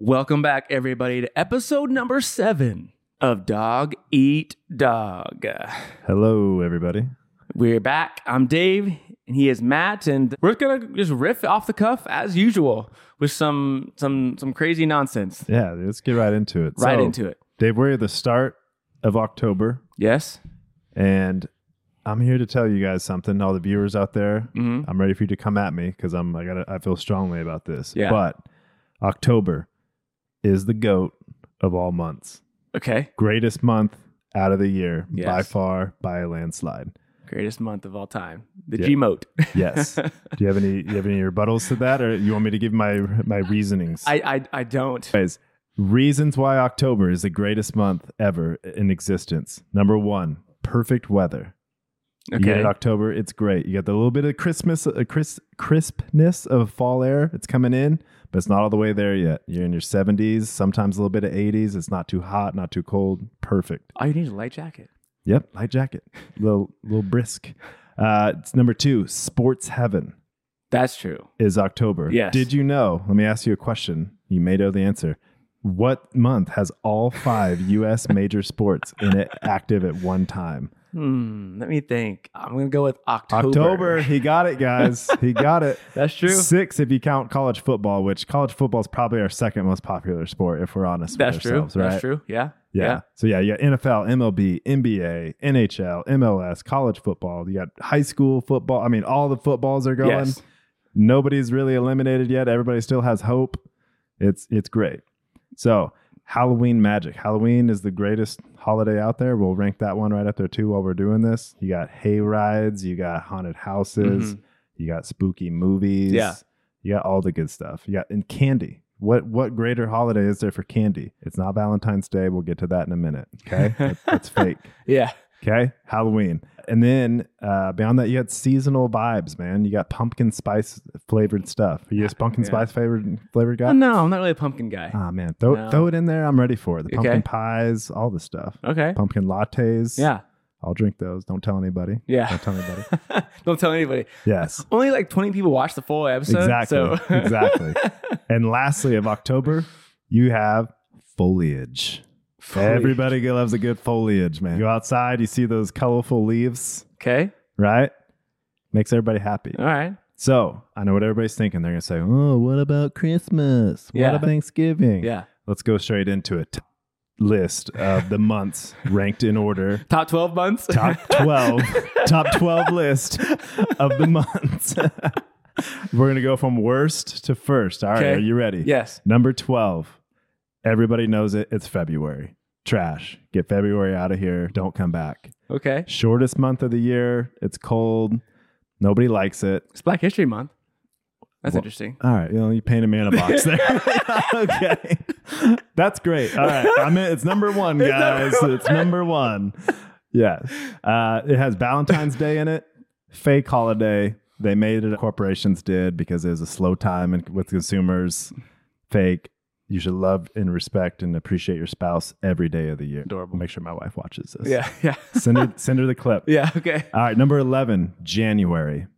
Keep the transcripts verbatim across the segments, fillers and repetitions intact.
Welcome back, everybody, to episode number seven of Dog Eat Dog. Hello, everybody. We're back. I'm Dave, and he is Matt, and we're gonna just riff off the cuff as usual with some some some crazy nonsense. Yeah, let's get right into it. Right so, into it. Dave, we're at the start of October. Yes. And I'm here to tell you guys something. All the viewers out there, Mm-hmm. I'm ready for you to come at me because I'm I got I feel strongly about this. Yeah. But October is the GOAT of all months. Okay. Greatest month out of the year Yes. by far, by a landslide. Greatest month of all time. The Yeah. G-Mote. Yes. Do you have any do you have any rebuttals to that, or you want me to give my my reasonings? I, I I don't. Anyways, reasons why October is the greatest month ever in existence. Number one, perfect weather. You get Okay. it October, it's great. You got the little bit of Christmas, a crisp, crispness of fall air. It's coming in, but it's not all the way there yet. You're in your seventies, sometimes a little bit of eighties. It's not too hot, not too cold. Perfect. All you need is a light jacket. Yep, light jacket, little little brisk. Uh, it's number two, sports heaven That's true. is October. Yes. Did you know? Let me ask you a question. You may know the answer. What month has all five U S major sports in it active at one time? Hmm. Let me think. I'm gonna go with October. October. He got it, guys. He got it. That's true. Six if you count college football, which college football is probably our second most popular sport if we're honest That's with true. ourselves, right? That's true. Yeah. Yeah. So yeah, you got N F L, M L B, N B A, N H L, M L S, college football. You got high school football. I mean, all the footballs are going. Yes. Nobody's really eliminated yet. Everybody still has hope. It's it's great. So Halloween magic. Halloween is the greatest holiday out there. We'll rank that one right up there too while we're doing this. You got hay rides, you got haunted houses, Mhm. you got spooky movies. Yeah. You got all the good stuff. You got and candy. What what greater holiday is there for candy? It's not Valentine's Day. We'll get to that in a minute. Okay. That- That's fake. Yeah. Okay. Halloween. And then uh, beyond that, you got seasonal vibes, man. You got pumpkin spice flavored stuff. Are you a pumpkin Yeah. spice flavored flavored guy? Oh, no, I'm not really a pumpkin guy. Ah, man. Throw, No. throw it in there. I'm ready for it. The Okay. pumpkin pies, all the stuff. Okay. Pumpkin lattes. Yeah. I'll drink those. Don't tell anybody. Yeah. Don't tell anybody. Don't tell anybody. Yes. Only like twenty people watch the full episode. Exactly. So. Exactly. And lastly, of October, you have foliage. Everybody loves a good foliage, man. You go outside, you see those colorful leaves, Okay. right? Makes everybody happy. All right. So I know what everybody's thinking. They're going to say, oh, what about Christmas? What Yeah. about Thanksgiving? Yeah. Let's go straight into it. List of the months ranked in order. Top twelve months. Top twelve. Top twelve list of the months. We're going to go from worst to first. All right. Okay. Are you ready? Yes. Number twelve. Everybody knows it. It's February. Trash. Get February out of here. Don't come back. Okay. Shortest month of the year. It's cold. Nobody likes it. It's Black History Month. That's Well, interesting. All right, you know, you paint a man a box there. Okay, that's great. All right, I mean, it's number one, It's guys. number one. It's number one. Yeah, uh, it has Valentine's Day in it. Fake holiday. They made it. Corporations did because it was a slow time and with consumers. Fake. You should love and respect and appreciate your spouse every day of the year. Adorable. Make sure my wife watches this. Yeah. Yeah. Send her, send her the clip. Yeah. Okay. All right, number eleven, January.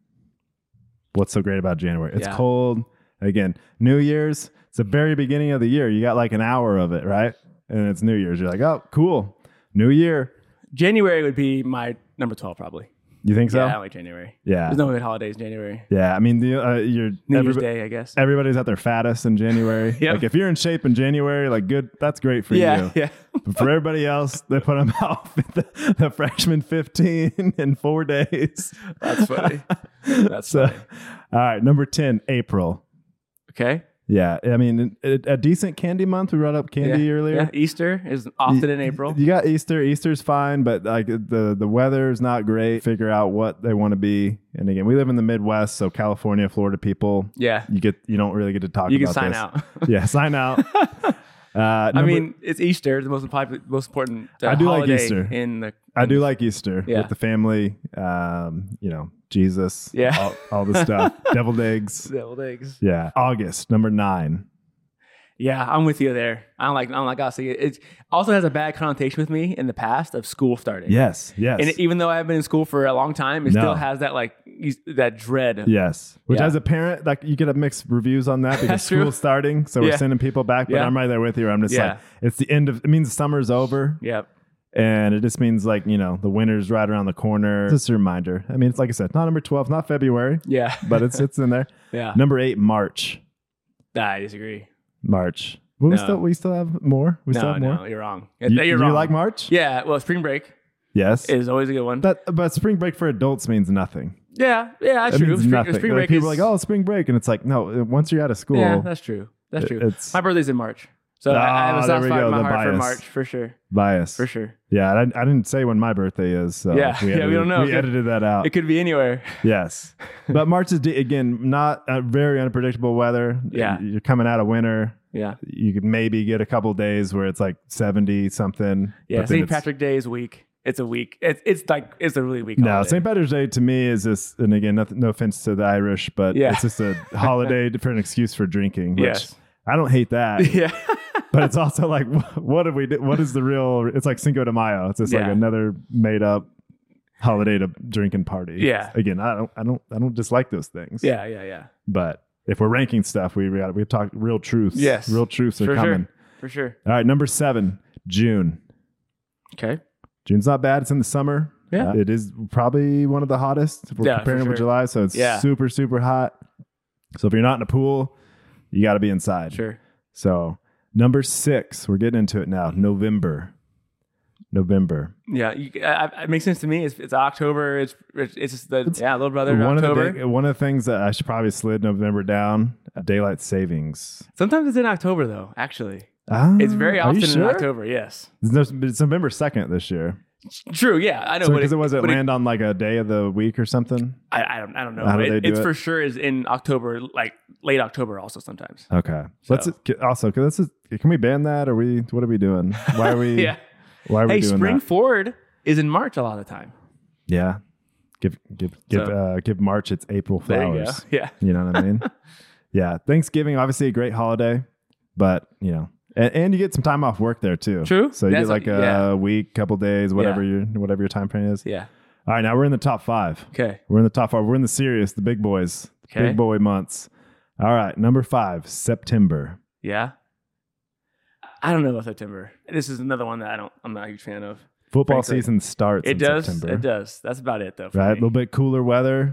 What's so great about January? It's Yeah. cold. Again, New Year's, it's the very beginning of the year. You got like an hour of it, right? And it's New Year's. You're like, oh, cool. New Year. January would be my number twelve, probably. You think so? Yeah, I like January. Yeah. There's no good holidays in January. Yeah. I mean, the, uh, you're, New Year's everyb- Day, I guess. everybody's at their fattest in January. Yep. Like if you're in shape in January, like good, that's great for Yeah. you. Yeah. But for everybody else, they put them out the, the freshman fifteen in four days. That's funny. That's So, funny. all right. Number ten, April. Okay. Yeah, I mean, a, a decent candy month. We brought up candy yeah. earlier. Yeah. Easter is often You- in April. You got Easter. Easter's fine, but like the the weather is not great. Figure out what they want to be. And again, we live in the Midwest, so California, Florida people, Yeah. you get you don't really get to talk You can about sign this. out. Yeah, sign out. Uh, I number- mean, it's Easter, the most popular, most important uh, I do like holiday Easter. in the. I in do the- like Easter Yeah. with the family. Um, you know, Jesus. Yeah. all, all the stuff. Deviled eggs. Deviled eggs. Yeah, August number nine. Yeah, I'm with you there. I don't like. I don't like. I see it. It also has a bad connotation with me in the past of school starting. Yes, yes. And even though I've been in school for a long time, it No. still has that like you, that dread. Yes. Which Yeah. as a parent, like you get mixed reviews on that because That's true. school's starting. So we're Yeah. sending people back, but Yeah. I'm right there with you. I'm just Yeah. like, it's the end of, it means summer's over. Yep. And it just means like, you know, the winter's right around the corner. Just a reminder. I mean, it's like I said, not number twelve, not February, Yeah. but it's it's in there. yeah. Number eight, March. I disagree. March. Well, we No. still we still have more. We still No, have more. no, you're wrong. You, you're you wrong. like March? Yeah. Well, spring break Yes. is always a good one. But but spring break for adults means nothing. yeah. Yeah. That's It true. means Spring, nothing. spring Like, break people is are like, oh, spring break, and it's like, no. Once you're out of school, Yeah, that's true. That's true. It's My birthday's in March, so I, I have Ah, a there soft we spot go, in my the heart for bias. March for sure. bias. For sure. Yeah, I, I didn't say when my birthday is. So Yeah, yeah, we edited, don't know. We It could- edited that out. It could be anywhere. Yes, but March is again not uh, very unpredictable weather. Yeah. You're coming out of winter. Yeah. You could maybe get a couple days where it's like seventy something. Yeah. but then Saint it's- Patrick's Day is a week. It's a week. It's it's like it's a really weak. No, holiday. Saint Patrick's Day to me is this, and again, nothing, no offense to the Irish, but Yeah. it's just a holiday for an excuse for drinking. Which Yes. I don't hate that, Yeah. but it's also like, wh- what do we do? What is the real? It's like Cinco de Mayo. It's just like Yeah. another made up holiday to drink and party. Yeah. Again, I don't, I don't, I don't dislike those things. yeah. Yeah. Yeah. But if we're ranking stuff, we got we talk real truths. Yes. real truths are For coming. sure. For sure. All right, number seven, June. Okay. June's not bad. It's in the summer. Yeah. Uh, it is probably one of the hottest if we're Yeah, for comparing it with sure. July. So it's Yeah. super, super hot. So if you're not in a pool, you got to be inside. Sure. So number six, we're getting into it now. November. November. Yeah. You, I, I, it makes sense to me. It's, it's October. It's it's, it's just the yeah little brother in One of, October. the, one of the things that I should probably slid November down, uh, daylight savings. Sometimes it's in October though. Actually, Ah, it's very are you often in sure? October. Yes. It's no- it's November second this year. True. Yeah. I know. So but because it, was it but land on like a day of the week or something? I, I don't. I don't know. How do It- they do it's it? for sure is in October, like late October, also sometimes. Okay. So- Let's also because this is. Can we ban that? Or we? What are we doing? Why are we? Yeah. Why are we Hey, doing spring that? forward is in March a lot of the time. Yeah. Give give give So- uh, give March its April There you go. flowers. Yeah. You know what I mean? Yeah. Thanksgiving, obviously a great holiday, but you know, and, and you get some time off work there too. True. So you That's get like like- a yeah. week, couple days, whatever Yeah. your whatever your time frame is. Yeah. All right, now we're in the top five. Okay. We're in the top five. We're in the serious, the big boys, Okay. big boy months. All right, number five, September. Yeah. I don't know about September. This is another one that I don't. I'm not a huge fan of. Football Frankly. season starts It in does. September. It does. That's about it though. For Right, a me. little bit cooler weather.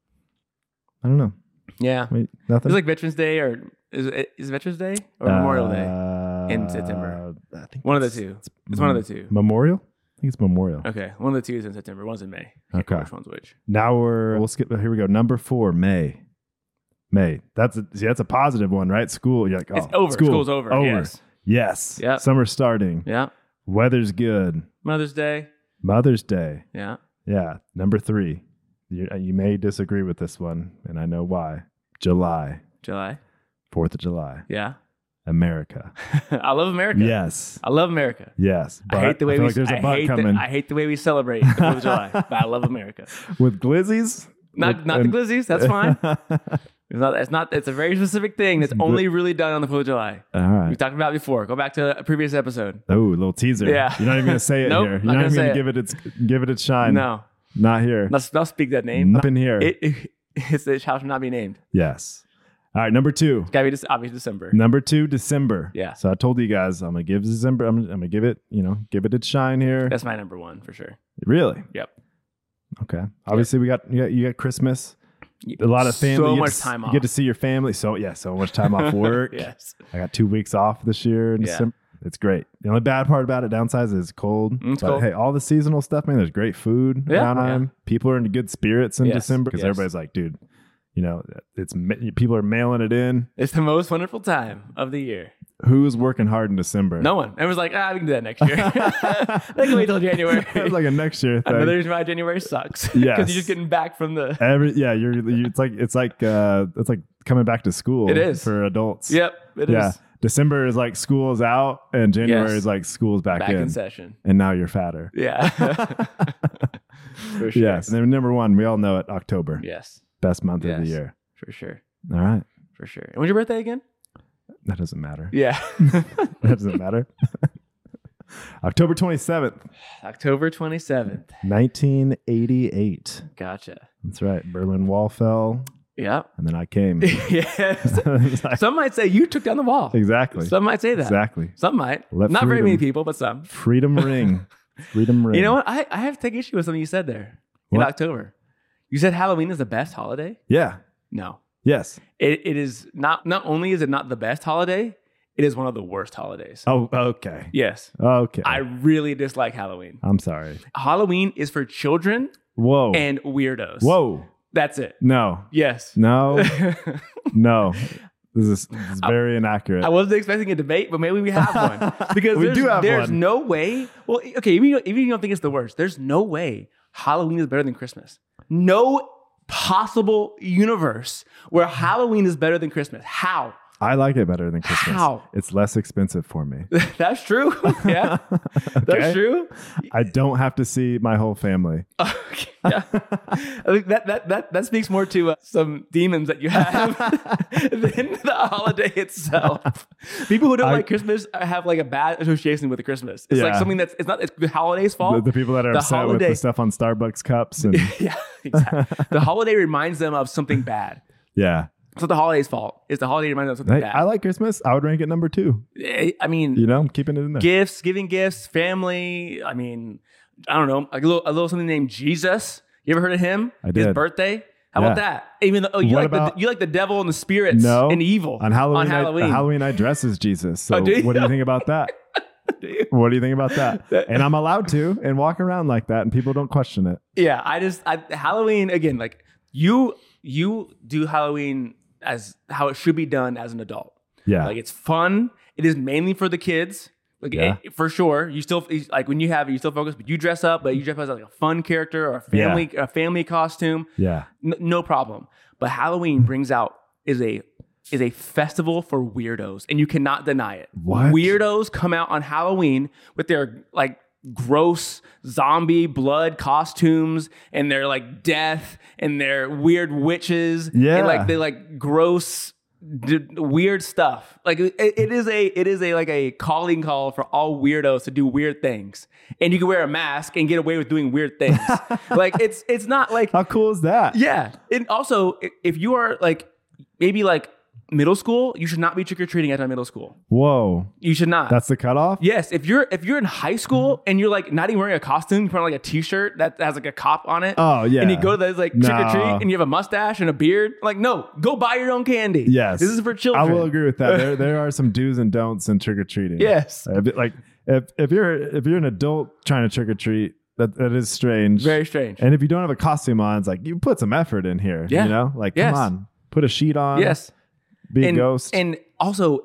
I don't know. Yeah. Wait, nothing. It's like Veterans Day or is it is it Veterans Day or Memorial Day? in September? Uh, I think One of the it's- two. It's one of the two. Memorial. I think it's Memorial. Okay. One of the two is in September. One's in May. Can't Okay. remember which one's which. Now we're we'll skip. Here we go. Number four, May. May. That's a, see, that's a positive one, right? School. You're like, oh, It's over. School. School's over. Yes. Yes. Yep. Summer's starting. Yeah. Weather's good. Mother's Day. Mother's Day. Yeah. Yeah. Number three. You, you may disagree with this one, and I know why. July. July. Fourth of July. Yeah. America. I love America. Yes. I love America. Yes. I hate the way feel we. like there's a I but hate coming The, I hate the way we celebrate the Fourth of July. But I love America. with glizzies. Not With- not and- the glizzies. That's fine. It's not. It's not. It's a very specific thing that's only really done on the Fourth of July. All We right. talked about it before. Go back to a previous episode. Oh, a little teaser. Yeah. You're not even gonna say it Nope, here. You're not not, gonna even say gonna it. give it its give it its shine. No, Not here. let's not speak that name. Up in here. It, it, it's, it shall not be named. Yes. All right. Number two. It's gotta be this obviously December. Number two, December. Yeah. So I told you guys I'm gonna give December. I'm, I'm gonna give it. You know, give it its shine here. That's my number one for sure. Really? Yep. Okay. Obviously, we got you got you got Christmas. A lot of family. So you get much to, time you off. get to see your family. So yeah, so much time off work. Yes. I got two weeks off this year in Yeah. December. It's great. The only bad part about it, downside, is it's cold. Mm, it's but cold. hey, all the seasonal stuff, man. There's great food Yeah, around yeah. time. People are in good spirits in Yes, December because yes. everybody's like, dude, you know, it's ma- people are mailing it in. It's the most wonderful time of the year. Who's working hard in December? No one. Everyone's like, ah, we can do that next year. They can wait till January. It's like a next year thing. Another reason why January sucks. Yes. Because you're just getting back from the. Every yeah, you're you, it's like it's like uh it's like coming back to school. It is. for adults. Yep. It is yeah. December is like school's out, and January Yes. is like school's back, back in. in session. And now you're fatter. Yeah. For sure. Yes. And then number one, we all know it. October, Yes. best month of the Yes. year. For sure. All right, For sure. And when's your birthday again? that doesn't matter. Yeah. That doesn't matter. October twenty seventh, October twenty-seventh. nineteen eighty eight. Gotcha. That's right. Berlin Wall fell, Yeah. and then I came. Yes. It's like- Some might say you took down the wall. exactly. Some might say that. Exactly. Some might. Let Not very freedom- many people, but some. Freedom ring. Freedom ring. You know what? I, I have to take issue with something you said there in What? October. You said Halloween is the best holiday? Yeah. No. Yes. It, it is not, not only is it not the best holiday, it is one of the worst holidays. Oh, okay. Yes. Okay. I really dislike Halloween. I'm sorry. Halloween is for children Whoa. and weirdos. Whoa. That's it. No. Yes. No. No. This is, this is very inaccurate. I wasn't expecting a debate, but maybe we have one. Because We there's, do have there's one. no way. Well, okay, even, even if you don't think it's the worst, there's no way Halloween is better than Christmas. No possible universe where Halloween is better than Christmas. How? I like it better than Christmas. How? It's less expensive for me. That's true. Yeah. Okay? That's true. I don't have to see my whole family. Okay, yeah. I think that, that, that, that speaks more to uh, some demons that you have than the holiday itself. People who don't I- like Christmas have like a bad association with the Christmas. It's like Yeah. something that's, it's not, it's the holiday's The, fault. the people that are The upset with holiday- the stuff on Starbucks cups and Yeah, exactly. The holiday reminds them of something bad. yeah. It's not the holiday's fault. It's the holiday reminds them of something Hey, bad. I like Christmas. I would rank it number two. Eh, I mean, You know, I'm keeping it in there. gifts, giving gifts, family. I mean, I don't know, like a little, a little something named Jesus. You ever heard of him? I His did. birthday. How Yeah. about that? Even though oh, you What like about- the you like the devil and the spirits No. and evil On Halloween, on Halloween. I, Halloween, I dress as Jesus. So Oh, do you? what do you think about that? Do you? What do you think about that? And I'm allowed to and walk around like that and people don't question it. Yeah, I just I, Halloween again. Like you, you do Halloween as how it should be done as an adult. Yeah. Like it's fun. It is mainly for the kids. Like Yeah. it- for sure, you still like when you have it, you still focus, but you dress up, but you dress up as like a fun character or a family a family costume. yeah. N- no problem. But Halloween brings out is a is a festival for weirdos, and you cannot deny it. What? Weirdos come out on Halloween with their like gross zombie blood costumes and their like death and their weird witches Yeah. and like they like gross d- weird stuff. Like it, it is a it is a like a calling call for all weirdos to do weird things. And you can wear a mask and get away with doing weird things. Like it's it's not like How cool is that? yeah. And also, i- if you are like maybe like middle school, you should not be trick or treating at middle school. Whoa. You should not. That's the cutoff? yes. If you're if you're in high school and you're like not even wearing a costume, you put on like a t-shirt that has like a cop on it. Oh, yeah. And you go to those like trick or No. treat and you have a mustache and a beard. Like no, go buy your own candy. Yes. This is for children. I will agree with that. There, there are some do's and don'ts in trick or treating. Yes. Like if if you're if you're an adult trying to trick or treat, that that is strange. Very strange. And if you don't have a costume on, it's like you put some effort in here. Yeah. You know, like Yes. come on, put a sheet on. yes. Be and, a ghost. And also,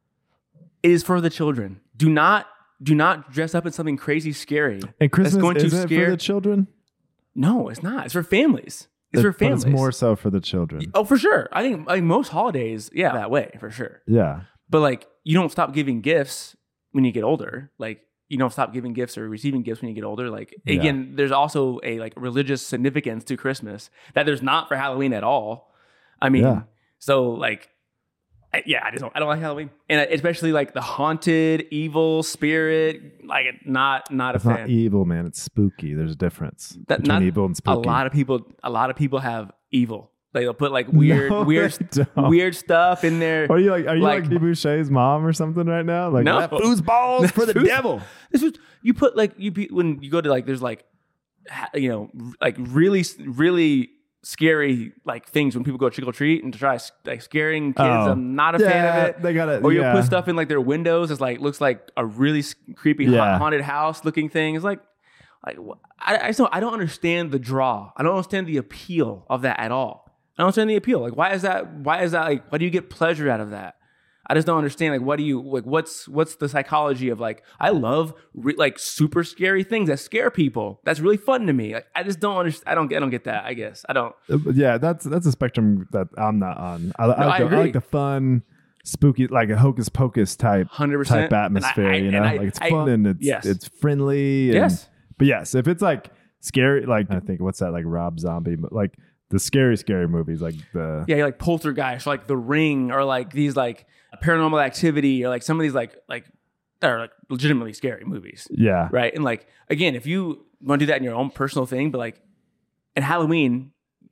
it is for the children. Do not do not dress up in something crazy scary. And Christmas going to isn't it scare- for the children. No, it's not. It's for families. It's for But families. it's more so for the children. Oh, for sure. I think like most holidays, yeah, that way for sure. Yeah. But like, you don't stop giving gifts when you get older. Like, you don't stop giving gifts or receiving gifts when you get older. Like, Yeah. again, there's also a like religious significance to Christmas that there's not for Halloween at all. I mean, Yeah. so like, I, yeah, I just don't, I don't like Halloween, and especially like the haunted, evil spirit. Like, not not It's a not fan. evil, man. It's spooky. There's a difference That- between not- evil and A spooky. lot of people, a lot of people have evil. Like, they'll put like weird, No, weird, they don't. weird stuff in there. Are you like are you like, like- like Boucher's mom or something right now? Like No. that foosball's for the Foos- devil. This was you put like you be- when you go to like there's like ha- you know r- like really really scary like things when people go trick or treat and to try s- like scaring kids. Oh. I'm not a fan of it. They got it. Or you'll yeah. put stuff in like their windows. It's like looks like a really s- creepy ha- Yeah. haunted house looking thing. It's like like wh- I, I just don't I don't understand the draw. I don't understand the appeal of that at all. I don't understand the appeal. Like why is that? Why is that like? Why do you get pleasure out of that? I just don't understand. Like, what do you like? What's what's the psychology of like? I love re- like super scary things that scare people. That's really fun to me. Like, I just don't understand. I don't. I don't get that. I guess I don't. Uh, Yeah, that's that's a spectrum that I'm not on. I, I, like, I the, I agree. like the fun, spooky, like a hocus pocus type Hundred percent type atmosphere. I, you know, and I, like it's I- fun and it's yes. it's friendly. And, Yes. but yes, if it's like scary, like I think what's that like Rob Zombie, but like the scary scary movies, like the Yeah, like Poltergeist, or like The Ring, or like these like Paranormal Activity, or like some of these like like that are like legitimately scary movies, yeah right? And like again, if you want to do that in your own personal thing, but like in Halloween,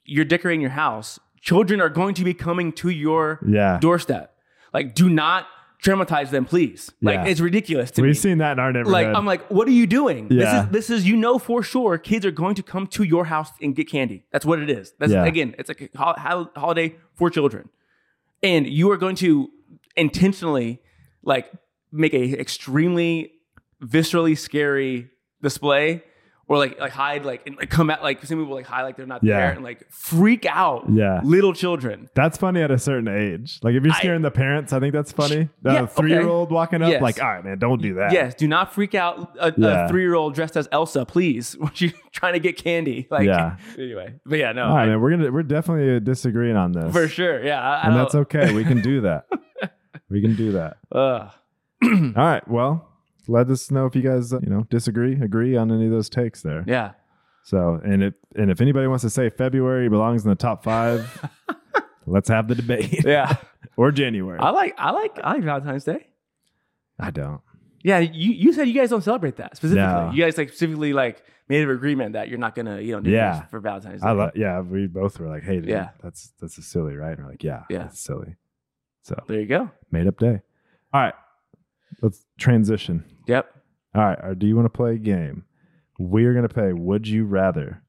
you're decorating your house. Children are going to be coming to your Yeah. doorstep. Like, do not traumatize them, please. Like, Yeah. it's ridiculous to We've me. seen that in our neighborhood. Like, I'm like, what are you doing? Yeah. This is this is you know for sure kids are going to come to your house and get candy. That's what it is. That's Yeah. again, it's like a ho- ho- holiday for children, and you are going to intentionally like make a extremely viscerally scary display. Or like like hide like and like come out like some people like hide like they're not Yeah. there and like freak out Yeah. little children. That's funny at a certain age. Like if you're scaring I- the parents, I think that's funny. The Yeah, three-year-old walking up, Yes. like, all right, man, don't do that. Yes, do not freak out a, Yeah. a three-year-old dressed as Elsa, please. When you're trying to get candy. Like Yeah. anyway. But yeah, no. All right, I- man, we're gonna we're definitely disagreeing on this. for sure. Yeah. I, I And don't, that's okay. We can do that. We can do that. Ugh. All right. Well, let us know if you guys, uh, you know, disagree, agree on any of those takes there. Yeah. So, and if and if anybody wants to say February belongs in the top five, let's have the debate. Yeah. Or January. I like I like I like Valentine's Day. I don't. Yeah, you, you said you guys don't celebrate that specifically. No. You guys like specifically like made an agreement that you're not gonna you know do Yeah. this for Valentine's Day. I lo- yeah, we both were like, hey, dude, Yeah. that's that's a silly, right? And we're like, yeah, Yeah. that's silly. So There you go. made up day. All right, let's transition. Yep. All right, or do you want to play a game? We're gonna play Would You Rather.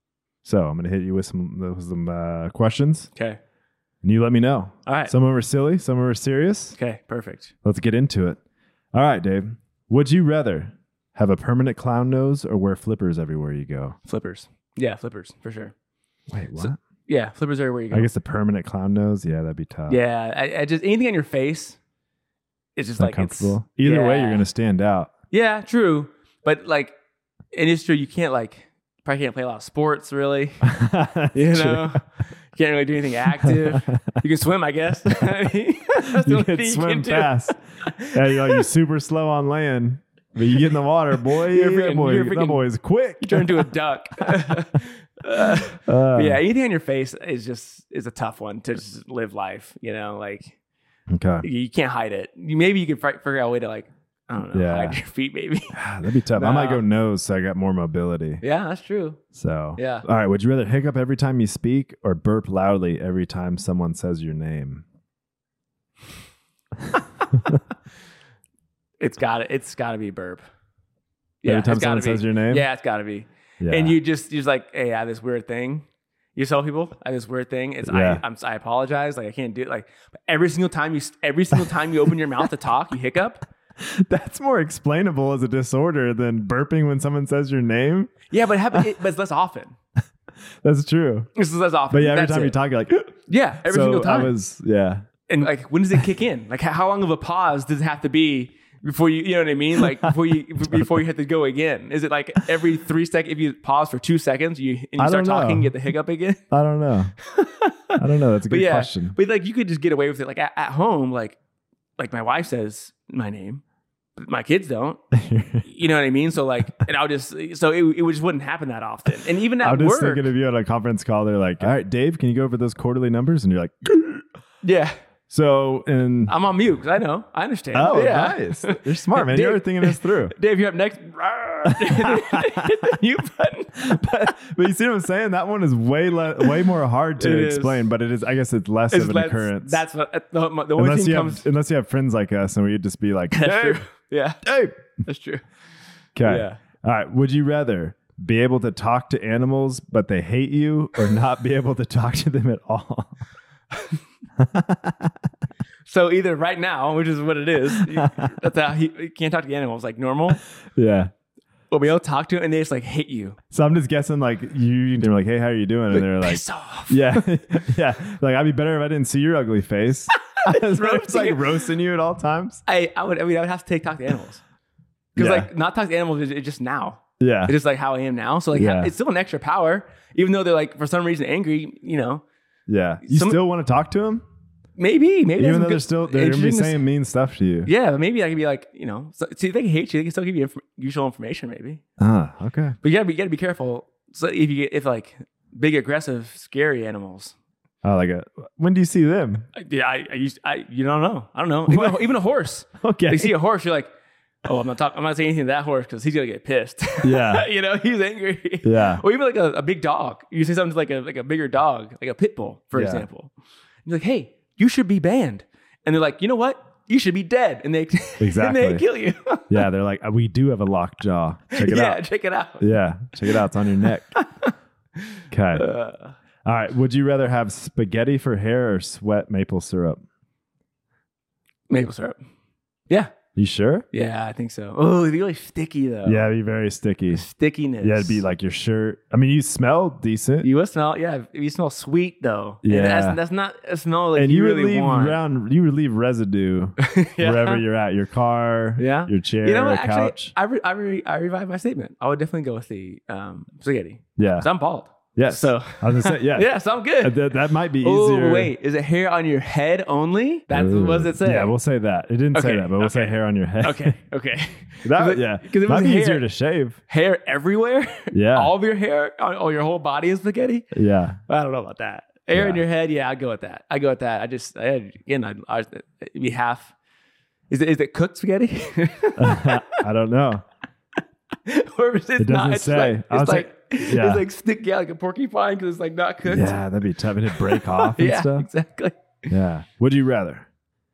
So I'm gonna hit you with some with some uh, questions, Okay. and you let me know. All right. Some of them are silly, some of them are serious. Okay. Perfect. Let's get into it. All right, Dave. Would you rather have a permanent clown nose or wear flippers everywhere you go? Flippers. Yeah, flippers for sure. Wait, what? So- Yeah, flippers everywhere you go. I guess a permanent clown nose. Yeah, that'd be tough. Yeah, I, I just anything on your face is just Not like comfortable. It's, Either way, yeah. you're gonna stand out. Yeah, true. But like, it is true. You can't like probably can't play a lot of sports really. You True. know, you can't really do anything active. You can swim, I guess. I mean, that's the You only can thing swim can do. fast. Yeah, you're, like, you're super slow on land, but you get in the water, boy. You're yeah, freaking- boy, you're that freaking- boy's quick. You turn into a duck. Uh, Uh, but yeah, anything on your face is just is a tough one to just live life. You know, like Okay. you can't hide it. You, maybe you could fi- figure out a way to like I don't know Yeah. hide your feet. Maybe. That'd be tough. I might No. go nose, so I got more mobility. Yeah, that's true. So Yeah. All right. Would you rather hiccup every time you speak or burp loudly every time someone says your name? It's got to It's got to be burp. Yeah, every time it's gotta someone be. says your name? Yeah, it's got to be. Yeah. And you just you're just like, hey, I have this weird thing. You tell people I have this weird thing. It's Yeah. I I'm, I apologize. Like I can't do it. Like but every single time you every single time you open your mouth to talk, you hiccup. That's more explainable as a disorder than burping when someone says your name. Yeah, but it happen, it, but it's less often. That's true. It's less often. But yeah, every That's time it. you talk, you're like, Yeah, every so single time. I was, yeah. And like, when does it kick in? Like, how- how long of a pause does it have to be before you, you know what I mean? Like before you, before you have to go again? Is it like every three seconds? If you pause for two seconds, you and you I start don't know. talking, you get the hiccup again. I don't know. I don't know. That's a But good yeah, question. but like you could just get away with it. Like at, at home, like like my wife says my name, but my kids don't. You know what I mean? So like, and I'll just so it, it just wouldn't happen that often. And even at I'm just work, thinking of you on a conference call. They're like, all right, Dave, can you go over those quarterly numbers? And you're like, yeah, so, and I'm on mute because I know, I understand. oh, yeah. nice. You're smart, man. Dave- You're thinking this through. Dave, you're up next. Hit the mute button. but, but you see what I'm saying? That one is way le- way more hard to It is. explain, but it is. I guess it's less It's of an less- occurrence. That's what the, the only unless thing you comes. have unless you have friends like us, and we'd just be like, That's Dave, true. Yeah, Dave. that's true. Okay. Yeah. All right. Would you rather be able to talk to animals but they hate you, or not be able to talk to them at all? So either right now, which is what it is, you, that's how he, you can't talk to the animals like normal, Yeah. or be able to talk to them and they just like hit you. So I'm just guessing, like you, they're like, "Hey, how are you doing?" And they're like, piss off. "Yeah, yeah." Like I'd be better if I didn't see your ugly face. it's roasting like you. roasting you at all times. I, I would. I mean, I would have to take talk to animals because Yeah. like not talk to animals is is just now. Yeah, It's just like how I am now. So like Yeah. it's still an extra power, even though they're like for some reason angry. You know, yeah. You Some- still want to talk to them, maybe maybe that's even some though they're good- still they're gonna be interesting to saying mean stuff to you. Yeah, but maybe I could be like, you know, so, see, if they can hate you, they can still give you inf- useful information, maybe. Ah, okay. But you gotta be, you gotta be careful. So if you get, if like big, aggressive, scary animals, I like it. When do you see them? I- yeah, I, I used, I, you don't know, I don't know. Even, a, even a horse. Okay. They see a horse, you're like, Oh, I'm not talking. I'm not saying anything to that horse because he's gonna get pissed. Yeah. You know, he's angry. Yeah. Or even like a, a big dog. You say something to like a like a bigger dog, like a pit bull, for Yeah. example. You're like, hey, you should be banned. And they're like, you know what? You should be dead. And they Exactly. and they kill you. Yeah, they're like, we do have a locked jaw. Check it yeah, out. check it out. Yeah, check it out. It's on your neck. Okay. Uh, All right. Would you rather have spaghetti for hair or sweat maple syrup? maple syrup. Yeah. You sure? Yeah, I think so. Oh, it'd be really sticky though. Yeah, it'd be very sticky. Stickiness. Yeah, it'd be like your shirt. I mean, you smell decent. You would smell, yeah. You smell sweet though. And Yeah. that's, that's not a smell like and you, you, would really leave want. around. You would leave residue Yeah. wherever you're at. Your car. Yeah. Your chair. You know what? or Actually, couch. I re- I, re- I revive my statement. I would definitely go with the um, spaghetti. Yeah. So I'm bald. Yes. So I was gonna say yeah. yeah, so I'm good. Uh, That, that might be Oh easier. wait, is it hair on your head only? That's Ooh. what does it say? Yeah, we'll say that. It didn't say Okay, that, but we'll say okay. hair on your head. okay, okay. that, 'Cause it- yeah. 'cause it might was be hair. easier to shave. Hair everywhere. Yeah. All of your hair, oh, your whole body is spaghetti. Yeah. I don't know about that. Hair Yeah. in your head, yeah, I go with that. I go with that. I just I, again, I, I it'd be half. Is it is it cooked spaghetti? I don't know. or is it, It not? doesn't It's say. like, I it's would like say- yeah. it's like sticky out like a porcupine because it's like not cooked. Yeah, that'd be tough. It'd break off and yeah, stuff. exactly. Yeah. Would you rather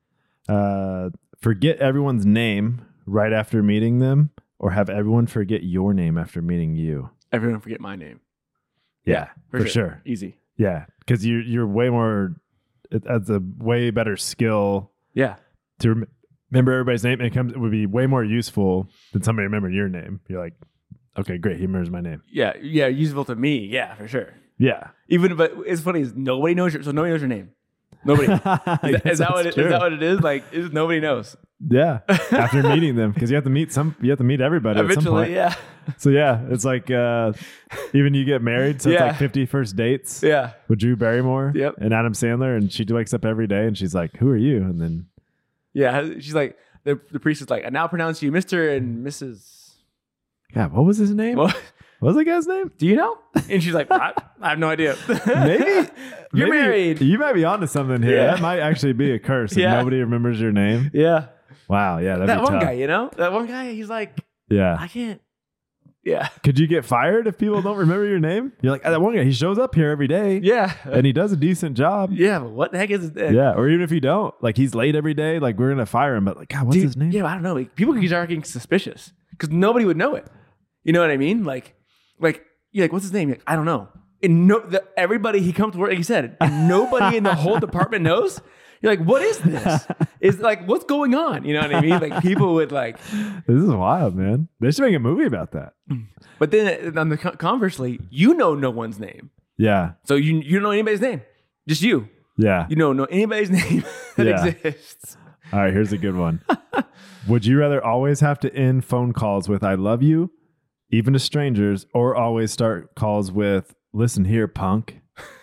uh, forget everyone's name right after meeting them, or have everyone forget your name after meeting you? Everyone forget my name. Yeah, For, for, sure. sure. Easy. Yeah, because you you're way more. It, that's a way better skill Yeah. to rem- remember everybody's name. And it comes. It would be way more useful than somebody remembering your name. You're like, okay, great. He remembers my name. Yeah. Yeah. Useful to me. Yeah, for sure. Yeah. Even, but it's funny is nobody knows your, so nobody knows your name. Nobody. Is, that, is, that what it, is that what it is? Like, is nobody knows. Yeah. After meeting them, because you have to meet some, you have to meet everybody at some Eventually, point. yeah. So yeah, it's like uh, even you get married, so it's Yeah. like fifty first dates Yeah. with Drew Barrymore Yep. and Adam Sandler, and she wakes up every day and she's like, "Who are you?" And then Yeah. She's like, the, the priest is like, I now pronounce you Mister and Missus God, what was his name? What? What was the guy's name? Do you know? And she's like, I, I have no idea. Maybe You're maybe married. You might be onto something here. Yeah. That might actually be a curse if Yeah. nobody remembers your name. Yeah. Wow, yeah, that'd That be one tough. guy, you know? That one guy, he's like, Yeah. I can't. Yeah. Could you get fired if people don't remember your name? You're like, "Ah, that one guy, he shows up here every day Yeah. and he does a decent job. yeah. But what the heck is it? Yeah, or even if you don't, like he's late every day, like we're gonna fire him. But like, God, what's Dude, his name? Yeah, I don't know. Like, people could start getting suspicious because nobody would know it. You know what I mean? Like, like you're like, what's his name? You're like, I don't know. And no, the, everybody he comes to work, like you said, and nobody in the whole department knows. You're like, what is this? Is like, what's going on? You know what I mean? Like, people would like, This is wild, man. They should make a movie about that. but then on the co- conversely, you know no one's name, Yeah, so you you don't know anybody's name, just you. yeah. You don't know anybody's name that Yeah. exists. All right, here's a good one. Would you rather always have to end phone calls with "I love you," even to strangers, or always start calls with "Listen here, punk"?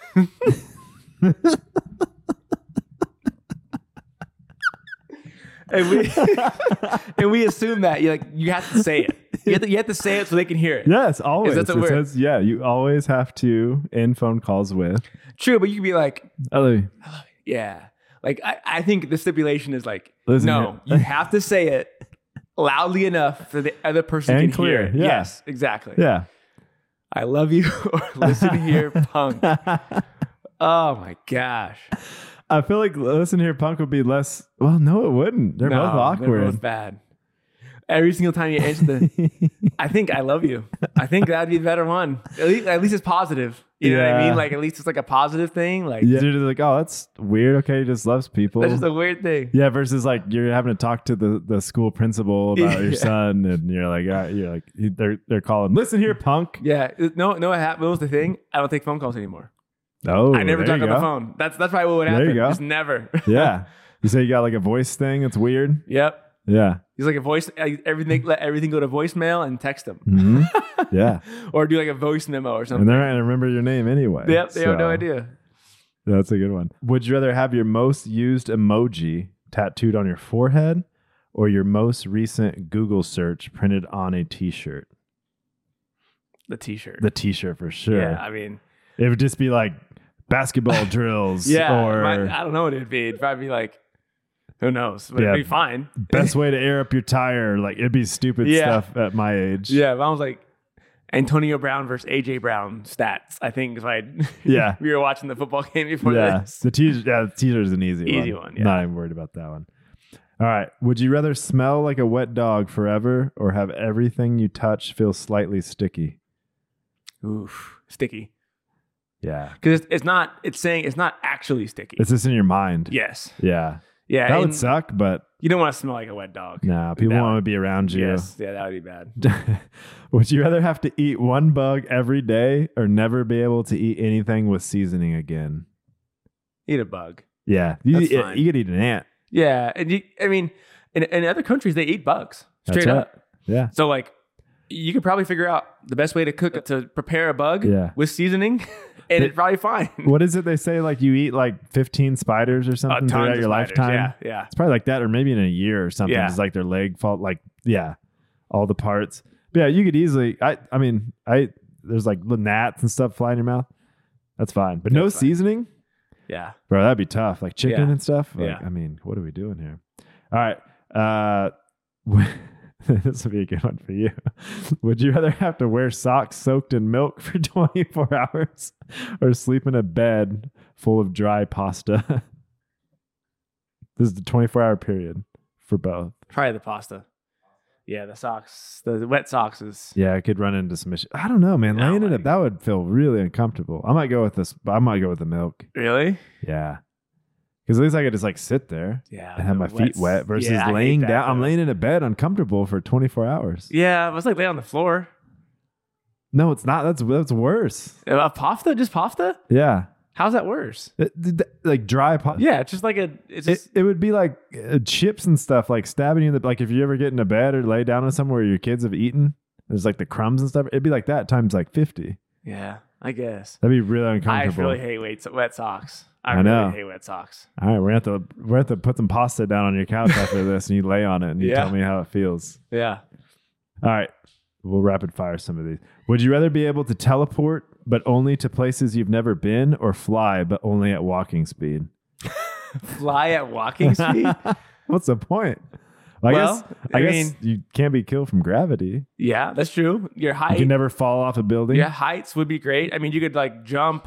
And we and we assume that you like you have to say it. You have to, you have to say it so they can hear it. Yes, always. that's It what we're- says, yeah, you always have to end phone calls with True, but you could be like, "I love you." yeah. Like I, I think the stipulation is like, Listen no, here. you have to say it loudly enough for the other person And can clear, hear it. yeah. Yes, exactly. Yeah. I love you or listen here, punk. Oh my gosh. I feel like "Listen here, punk" would be less. Well, no, it wouldn't. They're No, both awkward. They're both bad. Every single time you answer the, I think I love you. I think that'd be the better one. At least, at least it's positive. You know what I Yeah. mean? Like at least it's like a positive thing. Like Yeah, you're just like, oh, that's weird. Okay, he just loves people. that's just a weird thing. Yeah, versus like you're having to talk to the, the school principal about your Yeah. son, and you're like, ah, you're like, he- they're they're calling. "Listen here, punk." Yeah. No, no, what happened? What was the thing? I don't take phone calls anymore. Oh, I never there talk you on the go. phone. That's that's probably what would There happen. you go. Just never. Yeah, you say you got like a voice thing. It's weird. Yep. Yeah. He's like a voice. Everything. Let everything go to voicemail and text them, hmm Yeah, or do like a voice memo or and something. they're not gonna remember your name anyway. Yep. They have no so idea. That's a good one. Would you rather have your most used emoji tattooed on your forehead, or your most recent Google search printed on a T-shirt? The T-shirt. The T-shirt for sure. Yeah. I mean. It would just be like basketball drills. Yeah. Or my- I don't know what it'd be. It'd probably be like. Who knows? But Yeah. it'd be fine. Best way to air up your tire. Like it'd be stupid Yeah. stuff at my age. Yeah, if I was like Antonio Brown versus A J Brown stats, I think if I Yeah. we were watching the football game before Yeah. this. The teaser, yeah, the teaser is an easy, Easy one. one, yeah. Not even worried about that one. All right. Would you rather smell like a wet dog forever or have everything you touch feel slightly sticky? Oof, sticky. Yeah. Because it's, it's not. It's saying it's not actually sticky. It's just in your mind. yes. Yeah. Yeah. That and would suck, but You don't want to smell like a wet dog. nah, people That want to would- be around you. Yes. Yeah, that would be bad. Would you rather have to eat one bug every day or never be able to eat anything with seasoning again? Eat a bug. Yeah. You, That's you, fine. you could eat an ant. Yeah, and you, I mean, in, in other countries they eat bugs straight That's up. right. Yeah. So like, you could probably figure out the best way to cook to prepare a bug Yeah. with seasoning, and it's probably fine. What is it they say? Like you eat like fifteen spiders or Uh, something tons throughout of your spiders. lifetime? Yeah, yeah. It's probably like that, or maybe in a year or something. Yeah. It's like their leg fault, like yeah, all the parts. But yeah, you could easily. I I mean, I there's like little gnats and stuff fly in your mouth. That's fine, but no That's fine. seasoning, Yeah. bro. That'd be tough. Like chicken Yeah. and stuff. Like, Yeah. I mean, what are we doing here? All right. Uh, this would be a good one for you. Would you rather have to wear socks soaked in milk for twenty-four hours, or sleep in a bed full of dry pasta? This is the twenty-four hour period for both. Probably the pasta. Yeah, the socks, the, the wet socks is. Yeah, I could run into some issues. I don't know, man. No, Laying in like- it, that would feel really uncomfortable. I might go with this. I might go with the milk. Really? Yeah, because at least I could just like sit there Yeah. and have the my feet wets- wet versus Yeah, I hate laying that, down. I'm though. laying in a bed uncomfortable for twenty-four hours. Yeah, I was like lay on the floor. No, it's not. That's that's worse. Uh, pasta? Just pasta? Yeah, How's that worse? It- th- th- like dry pasta. Yeah, it's just like a. It's It, just. it would be like uh, chips and stuff, like stabbing you in the like if you ever get in a bed or lay down on somewhere your kids have eaten. There's like the crumbs and stuff. It'd be like that times like fifty. yeah, I guess. That'd be really I uncomfortable. really hate wet, wet socks. I, I really know. hate wet socks. All right, we're gonna have to we're gonna have to put some pasta down on your couch after this, and you lay on it and you Yeah. tell me how it feels. Yeah. All right, we'll rapid fire some of these. Would you rather be able to teleport but only to places you've never been, or fly but only at walking speed? Fly at walking speed? What's the point? I Well, guess I, I guess mean- you can't be killed from gravity. Yeah, that's true. Your You height. can never fall off a building. Yeah, heights would be great. I mean, you could like jump.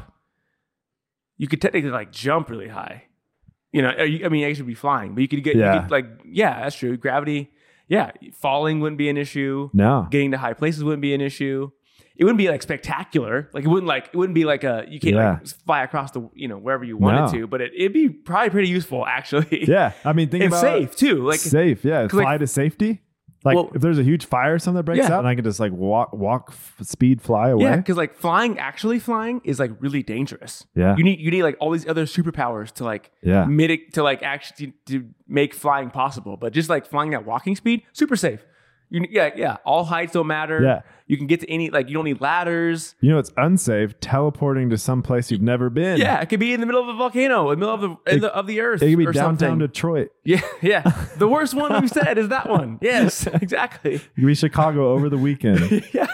You could technically like jump really high. You know, or you- I mean, I should be flying, but you could get, Yeah. you could, like, yeah, that's true. Gravity, yeah, falling wouldn't be an issue. No. Getting to high places wouldn't be an issue. It wouldn't be like spectacular. Like it wouldn't like it wouldn't be like a you can't Yeah. like fly across the you know wherever you wanted No. to, but it, it'd be probably pretty useful actually. Yeah, I mean, think and about safe too. Like safe. Yeah, 'cause, like- fly to safety. Like Well- if there's a huge fire or something that breaks Yeah. out, and I can just like walk, walk, f- speed, fly away. yeah, because like flying, actually flying is like really dangerous. Yeah. You need you need like all these other superpowers to like Yeah. mitig to like actually to make flying possible. But just like flying at walking speed, super safe. You yeah yeah. All heights don't matter. Yeah. You can get to any like you don't need ladders. You know, it's unsafe teleporting to some place you've never been. Yeah, it could be in the middle of a volcano, in the middle of the, in the of the earth. It could be or downtown something. Detroit. Yeah, yeah. The worst one we've said is that one. Yes, exactly. It could be Chicago over the weekend. Yeah.